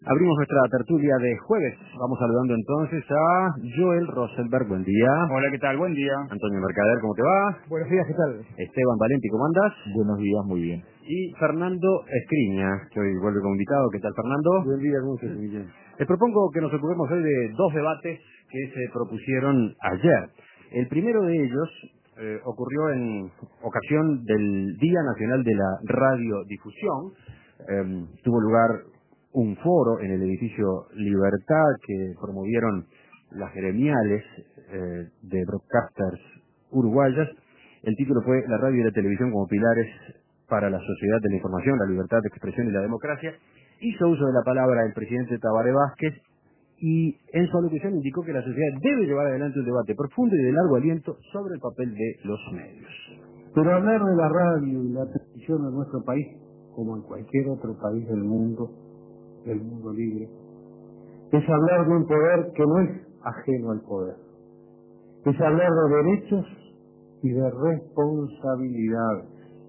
Abrimos nuestra tertulia de jueves. Vamos saludando entonces a Joel Rosenberg. Buen día. Hola, ¿qué tal? Buen día. Antonio Mercader, ¿cómo te va? Buenos días, ¿qué tal? Esteban Valenti, ¿cómo andas? Buenos días, muy bien. Y Fernando Escriña, que hoy vuelve como invitado. ¿Qué tal, Fernando? Buen día, ¿cómo estás, Miguel? Les propongo que nos ocupemos hoy de dos debates que se propusieron ayer. El primero de ellos ocurrió en ocasión del Día Nacional de la Radiodifusión. Tuvo lugar un foro en el edificio Libertad que promovieron las gremiales de broadcasters uruguayas. El título fue La radio y la televisión como pilares para la sociedad de la información, la libertad de expresión y la democracia. Hizo uso de la palabra el presidente Tabaré Vázquez y en su alocución indicó que la sociedad debe llevar adelante un debate profundo y de largo aliento sobre el papel de los medios. Pero hablar de la radio y la televisión en nuestro país, como en cualquier otro país del mundo libre, es hablar de un poder que no es ajeno al poder. Es hablar de derechos y de responsabilidades.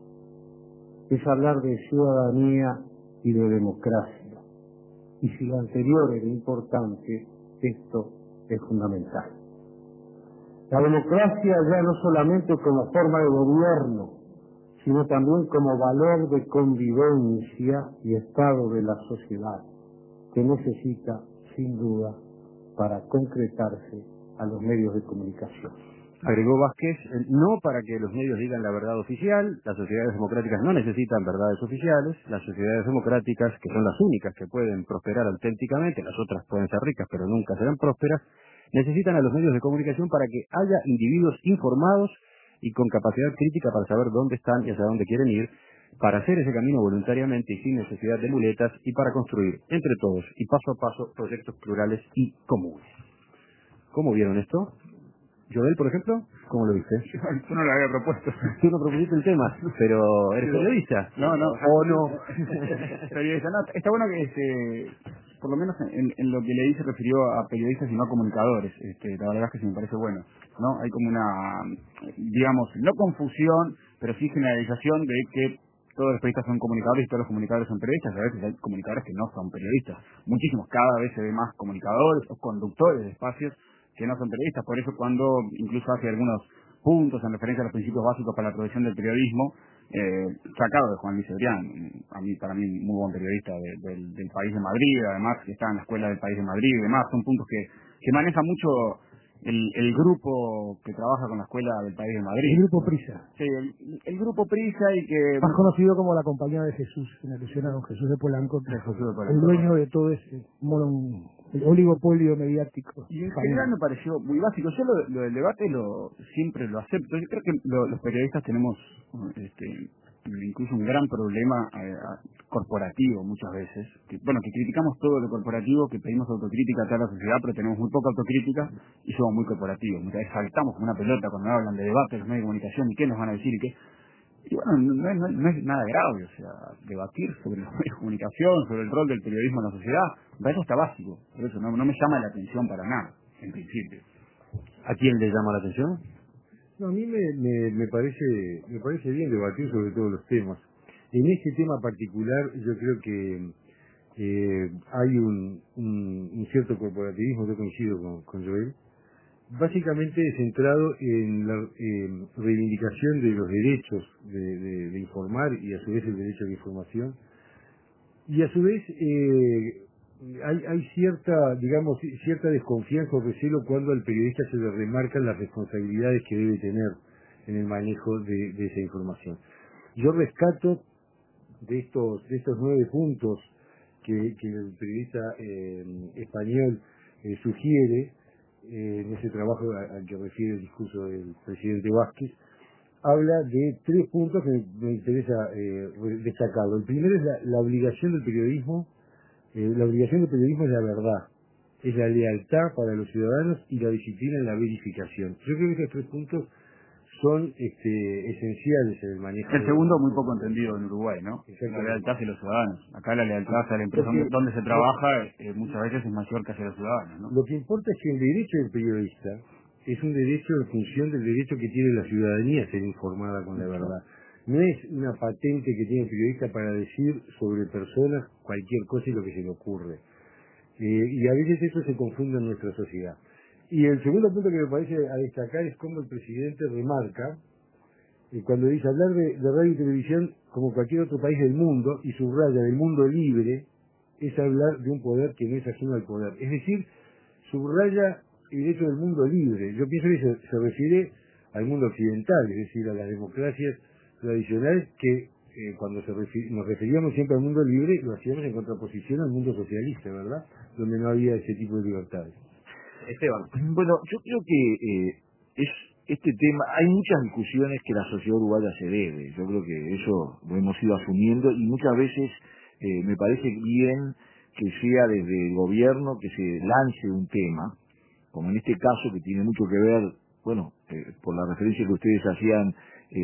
Es hablar de ciudadanía y de democracia. Y si lo anterior era importante, esto es fundamental. La democracia ya no solamente como forma de gobierno, sino también como valor de convivencia y estado de la sociedad, que necesita, sin duda, para concretarse a los medios de comunicación. Agregó Vázquez, no para que los medios digan la verdad oficial, las sociedades democráticas no necesitan verdades oficiales, las sociedades democráticas, que son las únicas que pueden prosperar auténticamente, las otras pueden ser ricas pero nunca serán prósperas, necesitan a los medios de comunicación para que haya individuos informados y con capacidad crítica para saber dónde están y hacia dónde quieren ir, para hacer ese camino voluntariamente y sin necesidad de muletas y para construir entre todos y paso a paso proyectos plurales y comunes. ¿Cómo vieron esto? Joel, por ejemplo, ¿cómo lo viste? Yo no lo había propuesto. Tú no propusiste el tema, pero ¿eres periodista? No. ¿O no? Periodista, no. Está bueno que, por lo menos en lo que leí se refirió a periodistas y no a comunicadores. La verdad es que sí me parece bueno, ¿no? Hay como una, digamos, no confusión, pero sí generalización de que todos los periodistas son comunicadores y todos los comunicadores son periodistas. A veces hay comunicadores que no son periodistas. Muchísimos, cada vez se ve más comunicadores o conductores de espacios que no son periodistas. Por eso cuando incluso hace algunos puntos en referencia a los principios básicos para la profesión del periodismo, sacado de Juan Luis Cebrián, para mí muy buen periodista del País de Madrid, además que está en la escuela del País de Madrid y demás, son puntos que maneja mucho el grupo que trabaja con la escuela del País de Madrid. El Grupo Prisa. Sí, el grupo Prisa y que... Más conocido como la Compañía de Jesús, en alusión a don Jesús de Polanco, el el dueño de todo ese el oligopolio mediático. Y en general me pareció muy básico. Yo lo del debate siempre lo acepto. Yo creo que los periodistas tenemos incluso un gran problema corporativo muchas veces. Que criticamos todo lo corporativo, que pedimos autocrítica a toda la sociedad, pero tenemos muy poca autocrítica y somos muy corporativos. Muchas veces saltamos como una pelota cuando hablan de debate, los medios de comunicación, y qué nos van a decir y qué. Y bueno, no es nada grave, o sea, debatir sobre los medios de comunicación, sobre el rol del periodismo en la sociedad, para eso está básico, por eso no me llama la atención para nada, en principio. ¿A quién le llama la atención? No, a mí me parece bien debatir sobre todos los temas. En este tema particular yo creo que hay un cierto corporativismo, yo coincido con Joel, básicamente centrado en la reivindicación de los derechos de informar y a su vez el derecho a la información. Y a su vez hay cierta desconfianza o recelo cuando al periodista se le remarcan las responsabilidades que debe tener en el manejo de esa información. Yo rescato de estos 9 puntos que el periodista español sugiere en ese trabajo al que refiere el discurso del presidente Vázquez, habla de 3 puntos que me interesa destacarlo. El primero es la obligación del periodismo. La obligación del periodismo es la verdad, es la lealtad para los ciudadanos y la disciplina en la verificación. Yo creo que estos 3 puntos son esenciales en el manejo. El segundo muy poco entendido en Uruguay, ¿no? La lealtad hacia los ciudadanos. Acá la lealtad hacia la empresa donde se trabaja muchas veces es mayor que hacia los ciudadanos, ¿no? Lo que importa es que el derecho del periodista es un derecho en función del derecho que tiene la ciudadanía a ser informada con la verdad. No es una patente que tiene el periodista para decir sobre personas cualquier cosa y lo que se le ocurre. Y a veces eso se confunde en nuestra sociedad. Y el segundo punto que me parece a destacar es cómo el presidente remarca, cuando dice hablar de radio y televisión como cualquier otro país del mundo, y subraya del mundo libre, es hablar de un poder que no es ajeno al poder. Es decir, subraya el hecho del mundo libre. Yo pienso que se refiere al mundo occidental, es decir, a las democracias tradicionales que cuando nos referíamos siempre al mundo libre, lo hacíamos en contraposición al mundo socialista, ¿verdad? Donde no había ese tipo de libertades. Esteban. Bueno, yo creo que este tema, hay muchas discusiones que la sociedad uruguaya se debe. Yo creo que eso lo hemos ido asumiendo y muchas veces me parece bien que sea desde el gobierno que se lance un tema, como en este caso que tiene mucho que ver, bueno, por la referencia que ustedes hacían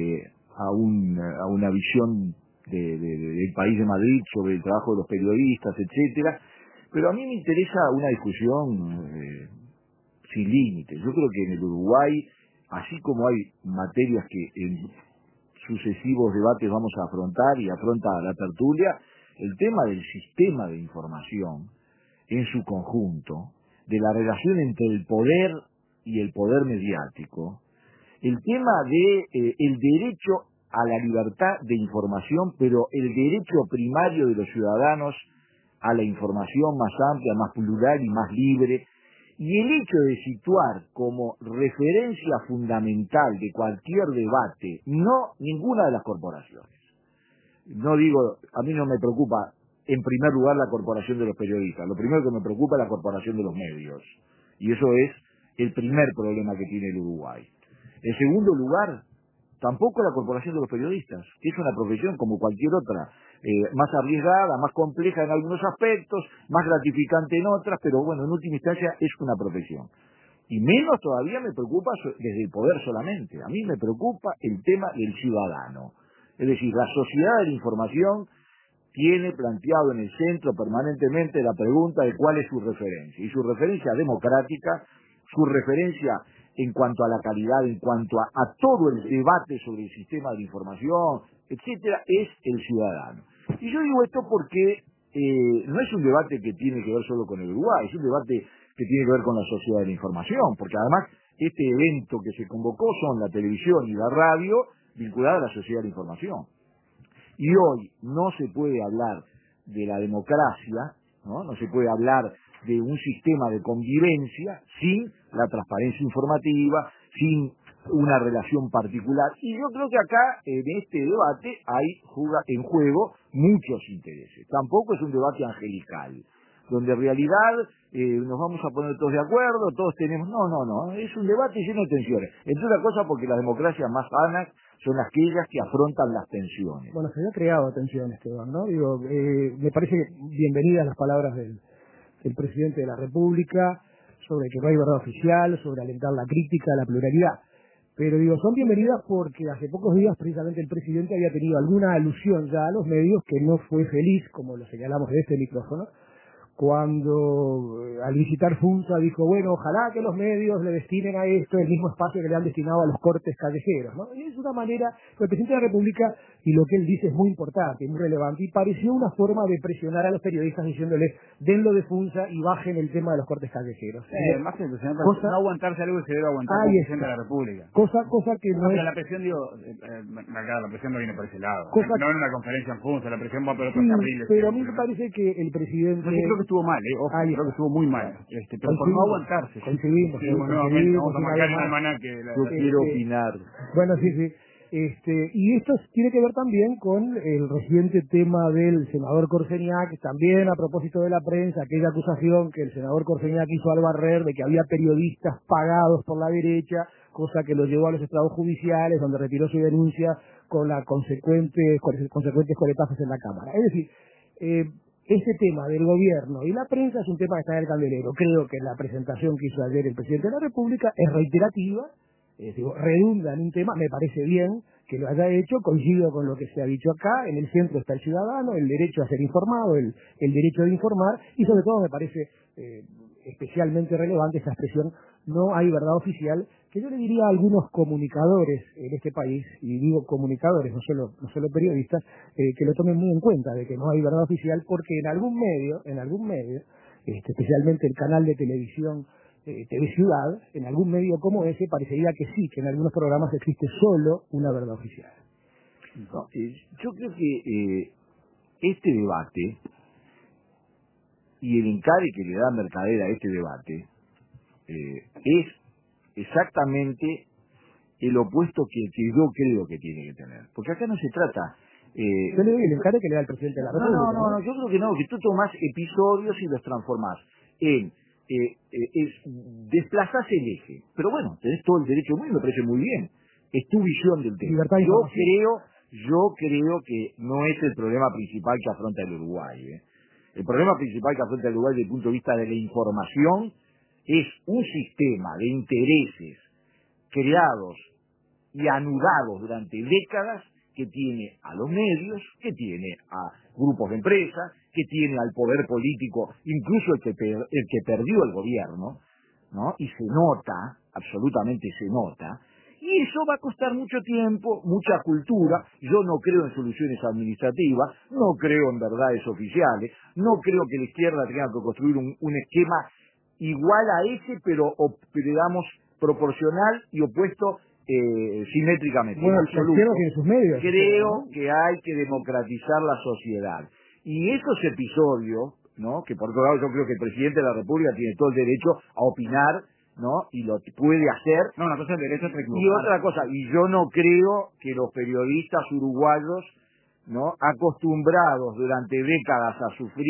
a una visión del país de Madrid sobre el trabajo de los periodistas, etcétera. Pero a mí me interesa una discusión sin límites. Yo creo que en el Uruguay, así como hay materias que en sucesivos debates vamos a afrontar y afronta la tertulia, el tema del sistema de información en su conjunto, de la relación entre el poder y el poder mediático, el tema de el derecho a la libertad de información, pero el derecho primario de los ciudadanos a la información más amplia, más plural y más libre, y el hecho de situar como referencia fundamental de cualquier debate, no ninguna de las corporaciones. No digo, a mí no me preocupa en primer lugar la corporación de los periodistas, lo primero que me preocupa es la corporación de los medios, y eso es el primer problema que tiene el Uruguay. En segundo lugar, tampoco la corporación de los periodistas, que es una profesión como cualquier otra, más arriesgada, más compleja en algunos aspectos, más gratificante en otras, pero bueno, en última instancia es una profesión. Y menos todavía me preocupa desde el poder solamente, a mí me preocupa el tema del ciudadano. Es decir, la sociedad de la información tiene planteado en el centro permanentemente la pregunta de cuál es su referencia, y su referencia democrática, su referencia en cuanto a la calidad, en cuanto a todo el debate sobre el sistema de la información, etcétera, es el ciudadano. Y yo digo esto porque no es un debate que tiene que ver solo con el Uruguay, es un debate que tiene que ver con la sociedad de la información, porque además este evento que se convocó son la televisión y la radio vinculadas a la sociedad de la información. Y hoy no se puede hablar de la democracia, no se puede hablar de un sistema de convivencia sin la transparencia informativa, sin una relación particular. Y yo creo que acá, en este debate, hay en juego muchos intereses. Tampoco es un debate angelical, donde en realidad nos vamos a poner todos de acuerdo, todos tenemos... No, es un debate lleno de tensiones. Entre otras cosas porque las democracias más sanas son aquellas que afrontan las tensiones. Bueno, se había creado tensión, Esteban, ¿no? Digo, me parece bienvenidas las palabras del presidente de la República sobre que no hay verdad oficial, sobre alentar la crítica, la pluralidad. Pero digo, son bienvenidas porque hace pocos días precisamente el presidente había tenido alguna alusión ya a los medios que no fue feliz, como lo señalamos de este micrófono, cuando al visitar Funza dijo, bueno, ojalá que los medios le destinen a esto el mismo espacio que le han destinado a los cortes callejeros, ¿no? Y es una manera, el presidente de la República, y lo que él dice es muy importante, muy relevante, y pareció una forma de presionar a los periodistas diciéndoles, denlo de Funza y bajen el tema de los cortes callejeros. Más que impresionante, no aguantarse algo que se debe aguantar como presidente de la República. Cosa que no es... La presión, la presión no viene por ese lado. No en una conferencia en Funza, la presión va por otros carriles. Pero a mí me parece que el presidente... Yo creo que estuvo mal, ojo, creo que estuvo muy mal. Pero por no aguantarse. Coincidimos, nuevamente, vamos a marcar una hermana que... Yo quiero opinar. Bueno, sí. Y esto tiene que ver también con el reciente tema del senador Corseñac, también a propósito de la prensa, aquella acusación que el senador Corseñac hizo al barrer de que había periodistas pagados por la derecha, cosa que lo llevó a los estrados judiciales, donde retiró su denuncia con las consecuentes coletazos en la Cámara. Es decir, este tema del gobierno y la prensa es un tema que está en el candelero. Creo que la presentación que hizo ayer el presidente de la República es reiterativa, redunda en un tema, me parece bien que lo haya hecho, coincido con lo que se ha dicho acá, en el centro está el ciudadano, el derecho a ser informado, el derecho de informar, y sobre todo me parece especialmente relevante esa expresión, no hay verdad oficial, que yo le diría a algunos comunicadores en este país, y digo comunicadores, no solo periodistas, que lo tomen muy en cuenta, de que no hay verdad oficial, porque en algún medio, especialmente el canal de televisión TV Ciudad, en algún medio como ese parecería que sí, que en algunos programas existe solo una verdad oficial. No, yo creo que este debate y el encare que le da Mercader a este debate es exactamente el opuesto que yo creo que tiene que tener. Porque acá no se trata... yo le doy el encare que le da el presidente de la República. No, yo creo que no, que tú tomás episodios y los transformás en... desplazás el eje. Pero bueno, tenés todo el derecho, muy me parece muy bien. Es tu visión del tema. Yo creo que no es el problema principal que afronta el Uruguay. El problema principal que afronta el Uruguay desde el punto de vista de la información es un sistema de intereses creados y anudados durante décadas que tiene a los medios, que tiene a grupos de empresas, que tiene al poder político, incluso el que perdió el gobierno, ¿no? Y se nota, absolutamente se nota, y eso va a costar mucho tiempo, mucha cultura. Yo no creo en soluciones administrativas, no creo en verdades oficiales, no creo que la izquierda tenga que construir un esquema igual a ese, pero digamos proporcional y opuesto simétricamente. Bueno, la izquierda tiene sus medios. Creo que hay que democratizar la sociedad. Y esos episodios, ¿no? Que por otro lado yo creo que el presidente de la República tiene todo el derecho a opinar, ¿no? Y lo puede hacer. No, una cosa es el derecho a equivocar. Y otra cosa, y yo no creo que los periodistas uruguayos, ¿no? Acostumbrados durante décadas a sufrir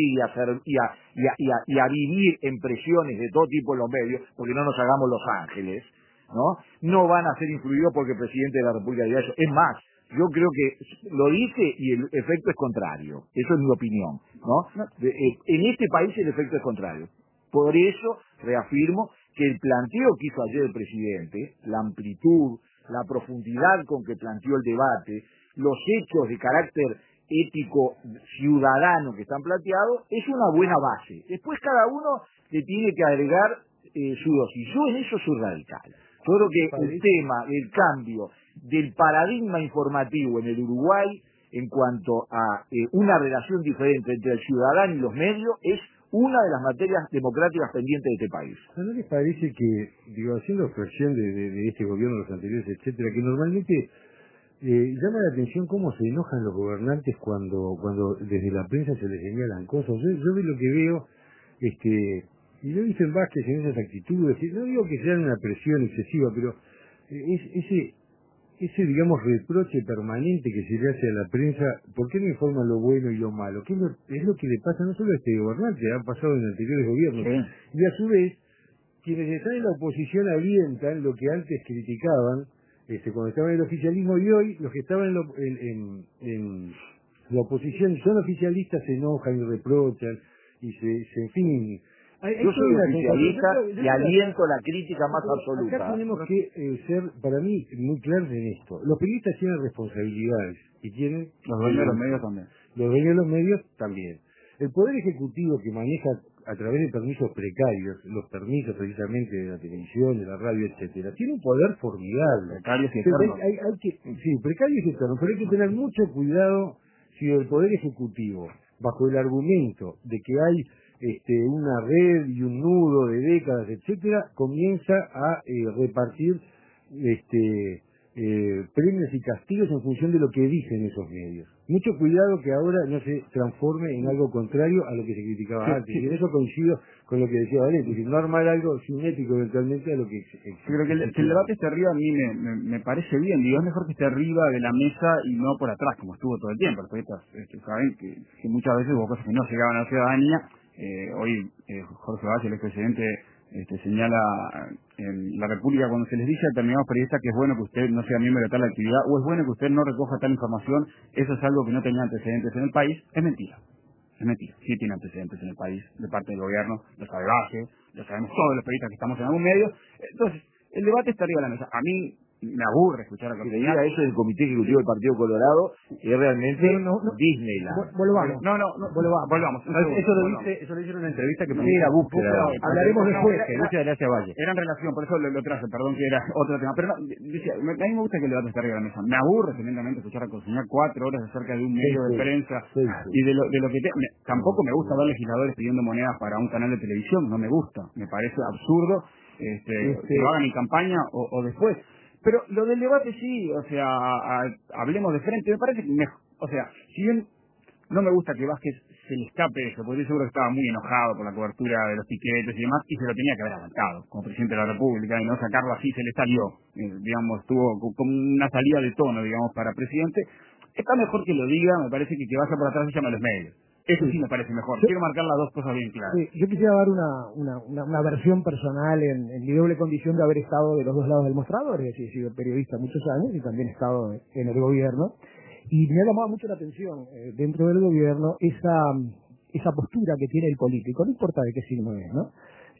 y a vivir en presiones de todo tipo en los medios, porque no nos hagamos Los Ángeles, no van a ser influidos porque el presidente de la República diga eso. Es más, yo creo que lo dice y el efecto es contrario. Eso es mi opinión, en este país el efecto es contrario. Por eso reafirmo que el planteo que hizo ayer el presidente, la amplitud, la profundidad con que planteó el debate, los hechos de carácter ético ciudadano que están planteados, es una buena base. Después cada uno le tiene que agregar su dosis. Yo en eso soy radical. Yo creo que el tema, el cambio del paradigma informativo en el Uruguay en cuanto a una relación diferente entre el ciudadano y los medios es una de las materias democráticas pendientes de este país. ¿No les parece que, haciendo expresión de este gobierno, los anteriores, etcétera, que normalmente llama la atención cómo se enojan los gobernantes cuando desde la prensa se les señalan cosas? Yo lo que veo, y lo he visto en Vázquez en esas actitudes, no digo que sean una presión excesiva, pero ese digamos reproche permanente que se le hace a la prensa, ¿por qué no informan lo bueno y lo malo? ¿Qué es lo que le pasa no solo a este gobernante, ha pasado en anteriores gobiernos? Sí. Y a su vez, quienes están en la oposición alientan lo que antes criticaban, cuando estaban en el oficialismo, y hoy los que estaban en la oposición son oficialistas, se enojan y reprochan, y en fin... Yo soy oficialista y aliento la crítica más absoluta. Acá tenemos que ser, para mí, muy claros en esto. Los periodistas tienen responsabilidades y tienen... Los dueños de los medios también. Los dueños de los medios también. El Poder Ejecutivo, que maneja a través de permisos precarios, los permisos precisamente de la televisión, de la radio, etcétera, tiene un poder formidable. Precarios y eternos. Sí, precarios y eternos, pero hay que tener mucho cuidado si el Poder Ejecutivo, bajo el argumento de que hay una red y un nudo de décadas, etcétera, comienza a repartir premios y castigos en función de lo que dicen esos medios. Mucho cuidado que ahora no se transforme en algo contrario a lo que se criticaba antes. Sí. Y en eso coincido con lo que decía Valente, no armar algo cinético eventualmente a lo que... Creo que el debate esté arriba a mí me parece bien. Digo, es mejor que esté arriba de la mesa y no por atrás, como estuvo todo el tiempo. Los periodistas saben que muchas veces hubo cosas que no llegaban a la ciudadanía. Hoy Jorge Valle, el expresidente, señala en la República, cuando se les dice a determinados periodistas que es bueno que usted no sea miembro de tal actividad o es bueno que usted no recoja tal información, eso es algo que no tenía antecedentes en el país. Es mentira. Sí tiene antecedentes en el país de parte del gobierno, lo sabe Valle, lo sabemos todos los periodistas que estamos en algún medio. Entonces, el debate está arriba de la mesa. A mí me aburre escuchar a Que le Corseñac. diga eso del Comité Ejecutivo del Partido Colorado es realmente Disneyland. Volvamos. Eso lo hizo en una entrevista que Sí, la búsqueda. Hablaremos después. Búsqueda de Gracia Valle. Era en relación, por eso lo traje, perdón que era otro tema. Pero no, decía, a mí me gusta que el debate esté arriba de la mesa. Me aburre tremendamente escuchar a Corseñac 4 horas acerca de un medio de prensa y de lo que... tampoco me gusta ver legisladores pidiendo monedas para un canal de televisión, no me gusta. Me parece absurdo que lo hagan en campaña o después. Pero lo del debate sí, o sea, hablemos de frente, me parece que mejor. O sea, si bien no me gusta que Vázquez se le escape eso, porque yo seguro que estaba muy enojado por la cobertura de los piquetes y demás, y se lo tenía que haber aguantado como presidente de la República, y no sacarlo así, se le salió, digamos, tuvo como una salida de tono, digamos, para presidente. Está mejor que lo diga, me parece que vaya por atrás y llame a los medios. Eso sí me parece mejor. Quiero marcar las dos cosas bien claras. Sí, yo quisiera dar una versión personal en mi doble condición de haber estado de los dos lados del mostrador, es decir, he sido periodista muchos años y también he estado en el gobierno. Y me ha llamado mucho la atención dentro del gobierno esa postura que tiene el político, no importa de qué signo es, ¿no?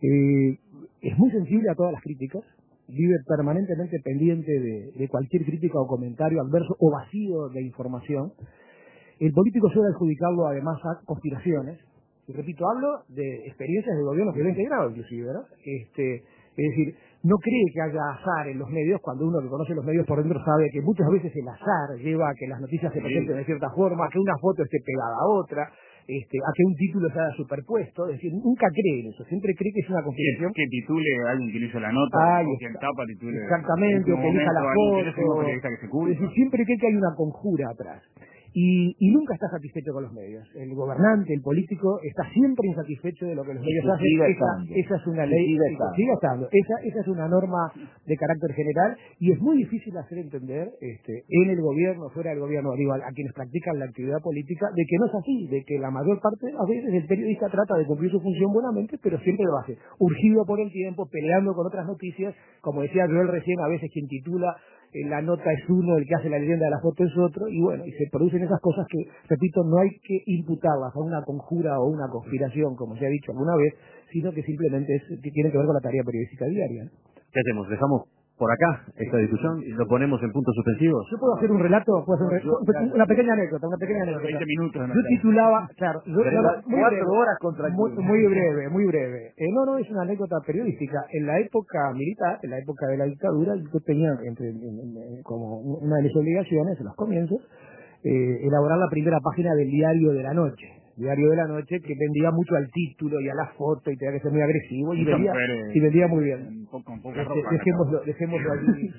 Es muy sensible a todas las críticas, vive permanentemente pendiente de cualquier crítica o comentario adverso o vacío de información. El político suele adjudicarlo además a conspiraciones, y repito, hablo de experiencias de gobierno que lo he integrado inclusive, ¿verdad? Es decir, no cree que haya azar en los medios, cuando uno que conoce los medios por dentro sabe que muchas veces el azar lleva a que las noticias se presenten de cierta forma, a que una foto esté pegada a otra, a que un título se haya superpuesto, es decir, nunca cree en eso, siempre cree que es una conspiración. Que titule alguien que le hizo la nota, o quien tapa titule. Exactamente, o que elija la foto. Es decir, siempre cree que hay una conjura atrás. Y nunca está satisfecho con los medios. El gobernante, el político, está siempre insatisfecho de lo que los medios hacen. Esa es una ley, sigue estando. Esa es una norma de carácter general y es muy difícil hacer entender en el gobierno, fuera del gobierno, digo, a quienes practican la actividad política, de que no es así, de que la mayor parte, a veces el periodista trata de cumplir su función buenamente, pero siempre lo hace, urgido por el tiempo, peleando con otras noticias, como decía Joel recién, a veces quien titula la nota es uno, el que hace la leyenda de la foto es otro, y bueno, y se producen esas cosas que, repito, no hay que imputarlas a una conjura o una conspiración, como se ha dicho alguna vez, sino que simplemente que tiene que ver con la tarea periodística diaria. ¿Qué hacemos? ¿Dejamos por acá esta discusión y lo ponemos en puntos suspensivos? Yo puedo hacer un relato, una pequeña anécdota. 20 minutos. Yo titulaba, claro, 4 horas contra muy breve. No, es una anécdota periodística. En la época militar, en la época de la dictadura, yo tenía como una de mis obligaciones, en los comienzos, elaborar la primera página del Diario de la Noche. Diario de la Noche, que vendía mucho al título y a la foto y tenía que ser muy agresivo y vendía muy bien. Dejémoslo allí.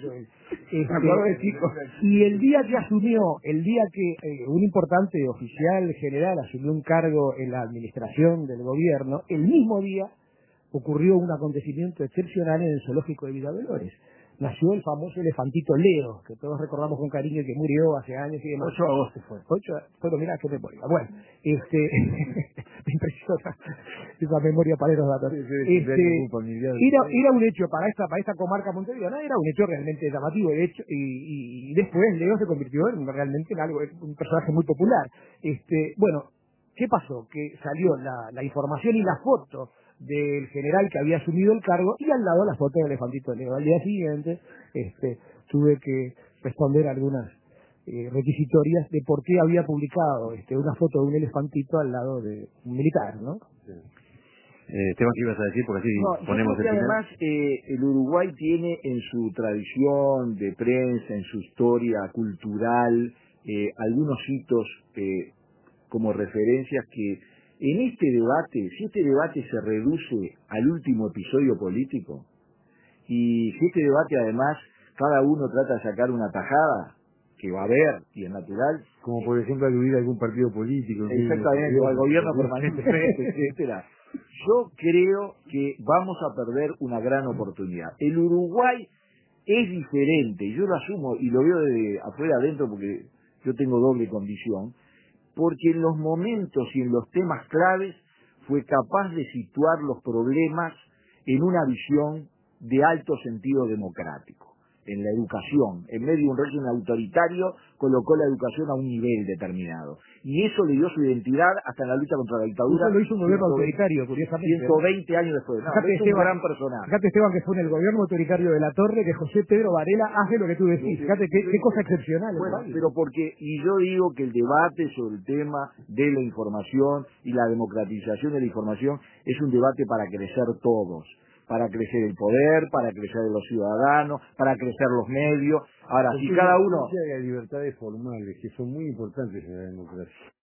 Y el día que un importante oficial general asumió un cargo en la administración del gobierno, el mismo día ocurrió un acontecimiento excepcional en el zoológico de Villadolores. Nació el famoso elefantito Leo, que todos recordamos con cariño, que murió hace años y demás. 8 de agosto fue. Pero mirá qué memoria. Bueno, me impresiona esa memoria para los datos. Era un hecho para esta comarca montevideana, era un hecho realmente llamativo, de hecho, y después Leo se convirtió realmente en algo, un personaje muy popular. Bueno, ¿qué pasó? Que salió la información y la foto del general que había asumido el cargo y al lado la foto del elefantito Leo. Al día siguiente tuve que responder algunas requisitorias de por qué había publicado una foto de un elefantito al lado de un militar, ¿no? Sí. Esteban, ¿qué ibas a decir? Porque así ponemos el final. Además, el Uruguay tiene en su tradición de prensa, en su historia cultural, algunos hitos como referencias que en este debate, si este debate se reduce al último episodio político, y si este debate además cada uno trata de sacar una tajada, que va a haber, y es natural, como por ejemplo aludir a algún partido político, exactamente, o al gobierno permanentemente, etcétera. Yo creo que vamos a perder una gran oportunidad. El Uruguay es diferente, yo lo asumo y lo veo de afuera adentro porque yo tengo doble condición, porque en los momentos y en los temas claves fue capaz de situar los problemas en una visión de alto sentido democrático. en la educación. En medio de un régimen autoritario, colocó la educación a un nivel determinado. Y eso le dio su identidad hasta en la lucha contra la dictadura. Eso lo hizo un gobierno autoritario, curiosamente. 120 años después. No, Fíjate, es un gran personaje. Fíjate, Esteban, que fue en el gobierno autoritario de la Torre que José Pedro Varela hace lo que tú decís. Fíjate qué cosa excepcional. Bueno, pero y yo digo que el debate sobre el tema de la información y la democratización de la información es un debate para crecer todos, para crecer el poder, para crecer los ciudadanos, para crecer los medios. Ahora, si cada uno... Hay libertades formales que son muy importantes en la democracia.